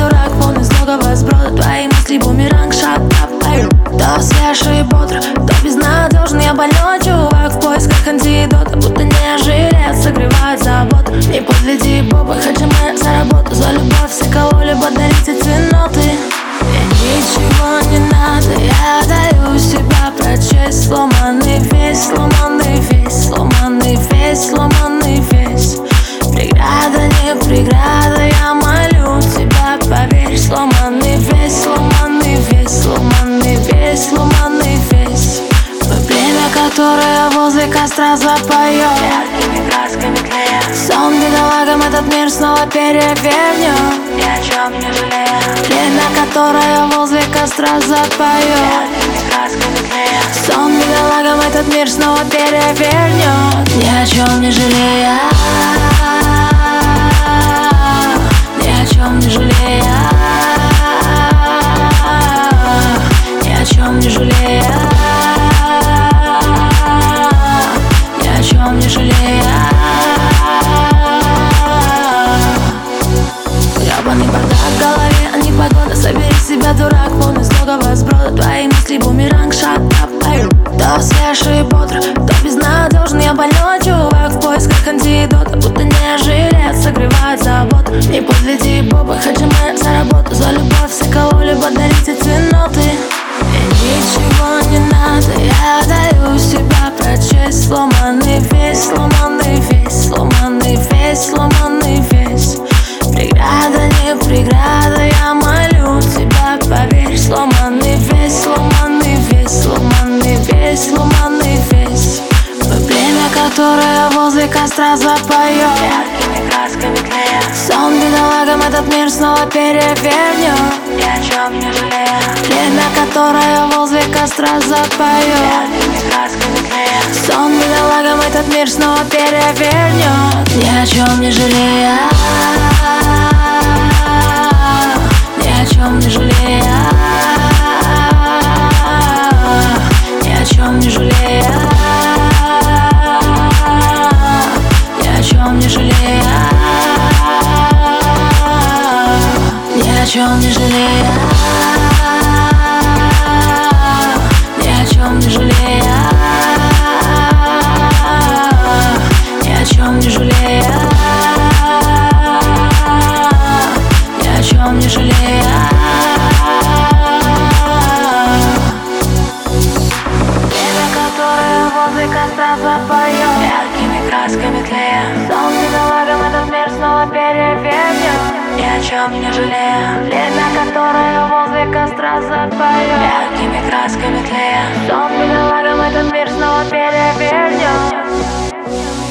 дурак, полный слогова сброда. Твои мысли бумеранг, шатапай. То свежий и бодр, то безнадежный. Я больной чувак в поисках антидота, будто не жилет согревает забот. Не подведи, Боба, хотим мы за работу, за любовь, все кого-либо дарить эти ноты. Мне ничего не надо, я даю себя прочесть. Сломанный весь, сломанный весь, сломанный весь, сломанный весь. Преграда, не преграда, я молю тебя, поверь. Сломанный весь, сломанный весь, сломанный весь, сломанный весь. Мы племя, которое возле костра запоет яркими красками клея. Сон бедолагам этот мир снова перевернем, ни о чем не жалея. Племя, которое возле костра запоет яркими красками клея. Сон бедолагам этот мир снова перевернет, ни о чем не жалея. Ни о чем не жалея. Ни о чем не жалея. Ни о чем не жалея. Гребаный бардак в голове, а не погода. Собери себя, дурак, полный слогова сброда. Твои мысли бумеранг, шатапай. То свежий и бодр, то безнадежный. Я больной чувак в поисках антидота, будто не жилет согревает забот. Не подведи, Боба, хотим мы за работу, за любовь, все кого-либо дарить эти ноты. Мне ничего не надо, я даю себя прочесть. Сломанный весь, сломанный весь, сломанный весь, сломанный весь. Преграда, не преграда, я молю тебя, поверь. Сломанный весь, сломанный весь, сломанный весь, сломанный весь. Мы племя, которое возле костра запоет яркими красками клея. Сон бедолагам этот мир снова перевернем, ни о чем не жалея. Племя, которое возле костра запоет яркими красками клея. Сон бедолагам этот мир снова перевернет, ни о чем не жалея. Ни о чем не жалея. Ни о чем не жалея. Ни о чем не жалея. Ни о чем не жалея. Ни о чем не жалея. Ни о чем не жалея. Ни о чем не жалея. Время, которое возле костра запоет яркими красками клея. Сон бедолагам этот мир снова перевернем, ни о чем не жалея. Время, которое возле костра запоет яркими красками клея. Сон бедолагам этот мир снова перевернем.